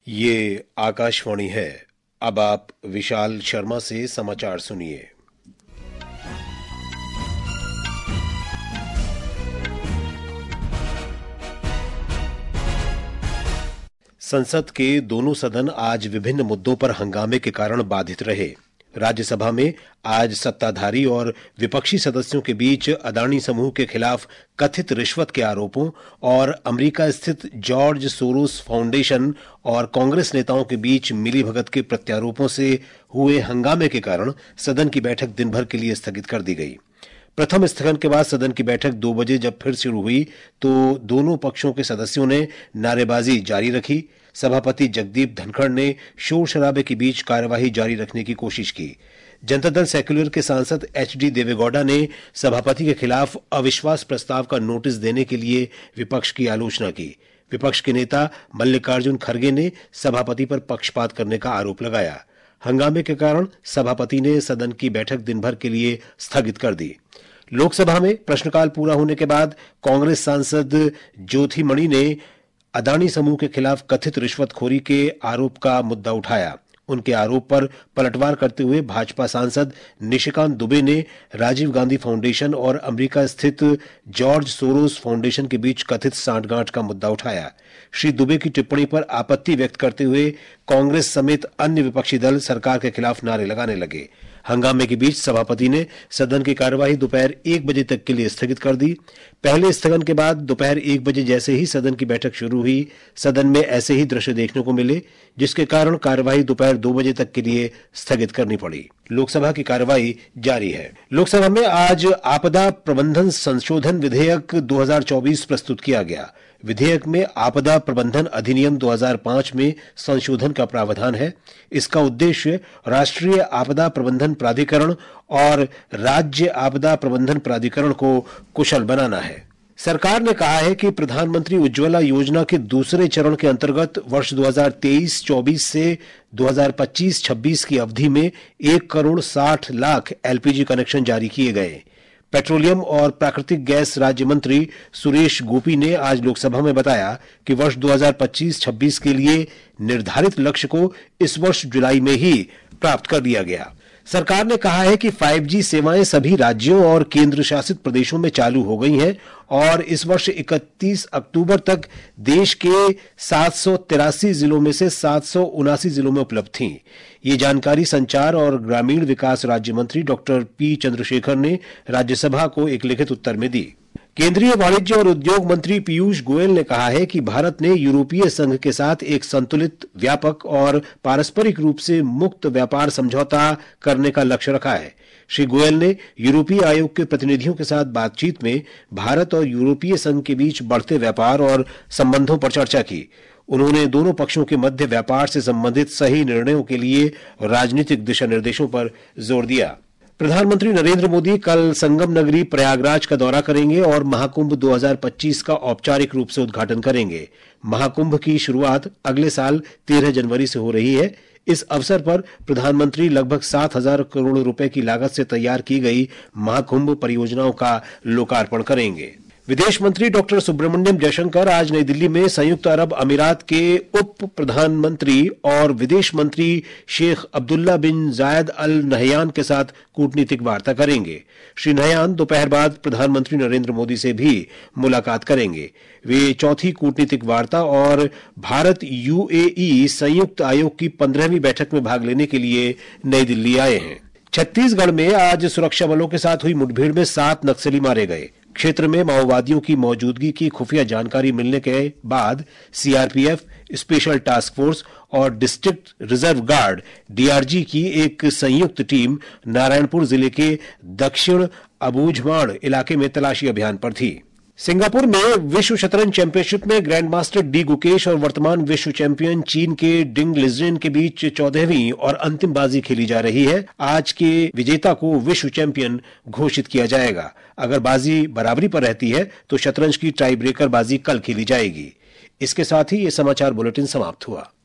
ये आकाशवाणी है। अब आप विशाल शर्मा से समाचार सुनिए। संसद के दोनों सदन आज विभिन्न मुद्दों पर हंगामे के कारण बाधित रहे। राज्यसभा में आज सत्ताधारी और विपक्षी सदस्यों के बीच अदानी समूह के खिलाफ कथित रिश्वत के आरोपों और अमेरिका स्थित जॉर्ज सोरोस फाउंडेशन और कांग्रेस नेताओं के बीच मिलीभगत के प्रत्यारोपों से हुए हंगामे के कारण सदन की बैठक दिन भर के लिए स्थगित कर दी गई। प्रथम स्थगन के बाद सदन की बैठक 2 बजे जब फिर शुरू हुई तो दोनों पक्षों के सदस्यों ने नारेबाजी जारी रखी। सभापति जगदीप धनखड़ ने शोर शराबे के बीच कार्यवाही जारी रखने की कोशिश की। जनता दल सेक्युलर के सांसद एचडी देवेगौड़ा ने सभापति के खिलाफ अविश्वास प्रस्ताव का नोटिस देने के लिए विपक्ष की आलोचना की। विपक्ष के नेता मल्लिकार्जुन खड़गे ने सभापति पर पक्षपात करने का आरोप लगाया। हंगामे के कारण सभापति ने सदन की बैठक दिन भर के लिए स्थगित कर दी। लोकसभा में प्रश्नकाल पूरा होने के बाद कांग्रेस सांसद ज्योति मणि ने अदानी समूह के खिलाफ कथित रिश्वतखोरी के आरोप का मुद्दा उठाया। उनके आरोप पर पलटवार करते हुए भाजपा सांसद निशिकांत दुबे ने राजीव गांधी फाउंडेशन और अमेरिका स्थित जॉर्ज सोरोस फाउंडेशन के बीच कथित सांठगांठ का मुद्दा उठाया। श्री दुबे की टिप्पणी पर आपत्ति व्यक्त करते हुए कांग्रेस समेत अन्य विपक्षी दल सरकार के खिलाफ नारे लगाने लगे। हंगामे के बीच सभापति ने सदन की कार्यवाही दोपहर 1 बजे तक के लिए स्थगित कर दी। पहले स्थगन के बाद दोपहर 1 बजे जैसे ही सदन की बैठक शुरू हुई, सदन में ऐसे ही दृश्य देखने को मिले, जिसके कारण कार्यवाही दोपहर 2 बजे तक के लिए स्थगित करनी पड़ी। लोकसभा की कार्यवाही जारी है। लोकसभा में आज आपदा प्रबंधन संशोधन विधेयक 2024 प्रस्तुत किया गया। विधेयक में आपदा प्रबंधन अधिनियम 2005 में संशोधन का प्रावधान है। इसका उद्देश्य राष्ट्रीय आपदा प्रबंधन प्राधिकरण और राज्य आपदा प्रबंधन प्राधिकरण को कुशल बनाना है। सरकार ने कहा है कि प्रधानमंत्री उज्ज्वला योजना के दूसरे चरण के अंतर्गत वर्ष 2023-24 से 2025-26 की अवधि में 1 करोड़ 60 लाख एलपीजी कनेक्शन जारी किए गए। पेट्रोलियम और प्राकृतिक गैस राज्य मंत्री सुरेश गोपी ने आज लोकसभा में बताया कि वर्ष 2025-26 के लिए निर्धारित लक्ष्य को इस वर्ष जुलाई में ही प्राप्त कर लिया गया। सरकार ने कहा है कि 5G सेवाएं सभी राज्यों और केंद्र शासित प्रदेशों में चालू हो गई हैं और इस वर्ष 31 अक्टूबर तक देश के 783 जिलों में से 779 जिलों में उपलब्ध थीं। ये जानकारी संचार और ग्रामीण विकास राज्य मंत्री डॉक्टर पी चंद्रशेखर ने राज्यसभा को एक लिखित उत्तर में दी। केंद्रीय वाणिज्य और उद्योग मंत्री पीयूष गोयल ने कहा है कि भारत ने यूरोपीय संघ के साथ एक संतुलित, व्यापक और पारस्परिक रूप से मुक्त व्यापार समझौता करने का लक्ष्य रखा है। श्री गोयल ने यूरोपीय आयोग के प्रतिनिधियों के साथ बातचीत में भारत और यूरोपीय संघ के बीच बढ़ते व्यापार और संबंधों पर चर्चा की। उन्होंने दोनों पक्षों के मध्य व्यापार से संबंधित सही निर्णयों के लिए राजनीतिक दिशा निर्देशों पर जोर दिया। प्रधानमंत्री नरेंद्र मोदी कल संगम नगरी प्रयागराज का दौरा करेंगे और महाकुंभ 2025 का औपचारिक रूप से उद्घाटन करेंगे। महाकुंभ की शुरुआत अगले साल 13 जनवरी से हो रही है। इस अवसर पर प्रधानमंत्री लगभग 7,000 करोड़ रुपए की लागत से तैयार की गई महाकुंभ परियोजनाओं का लोकार्पण करेंगे। विदेश मंत्री डॉक्टर सुब्रमण्यम जयशंकर आज नई दिल्ली में संयुक्त अरब अमीरात के उप प्रधानमंत्री और विदेश मंत्री शेख अब्दुल्ला बिन जायद अल नहयान के साथ कूटनीतिक वार्ता करेंगे। श्री नहयान दोपहर बाद प्रधानमंत्री नरेंद्र मोदी से भी मुलाकात करेंगे। वे चौथी कूटनीतिक वार्ता और भारत यूएई संयुक्त आयोग की 15वीं बैठक में भाग लेने के लिए नई दिल्ली आए हैं। छत्तीसगढ़ में आज सुरक्षा बलों के साथ हुई मुठभेड़ में 7 नक्सली मारे गए। क्षेत्र में माओवादियों की मौजूदगी की खुफिया जानकारी मिलने के बाद सीआरपीएफ, स्पेशल टास्क फोर्स और डिस्ट्रिक्ट रिजर्व गार्ड डीआरजी की एक संयुक्त टीम नारायणपुर जिले के दक्षिण अबूझमाड़ इलाके में तलाशी अभियान पर थी। सिंगापुर में विश्व शतरंज चैंपियनशिप में ग्रैंड मास्टर डी गुकेश और वर्तमान विश्व चैंपियन चीन के डिंग लिजन के बीच 14वीं और अंतिम बाजी खेली जा रही है। आज के विजेता को विश्व चैंपियन घोषित किया जाएगा। अगर बाजी बराबरी पर रहती है तो शतरंज की टाई ब्रेकर बाजी कल खेली जाएगी। इसके साथ ही ये समाचार बुलेटिन समाप्त हुआ।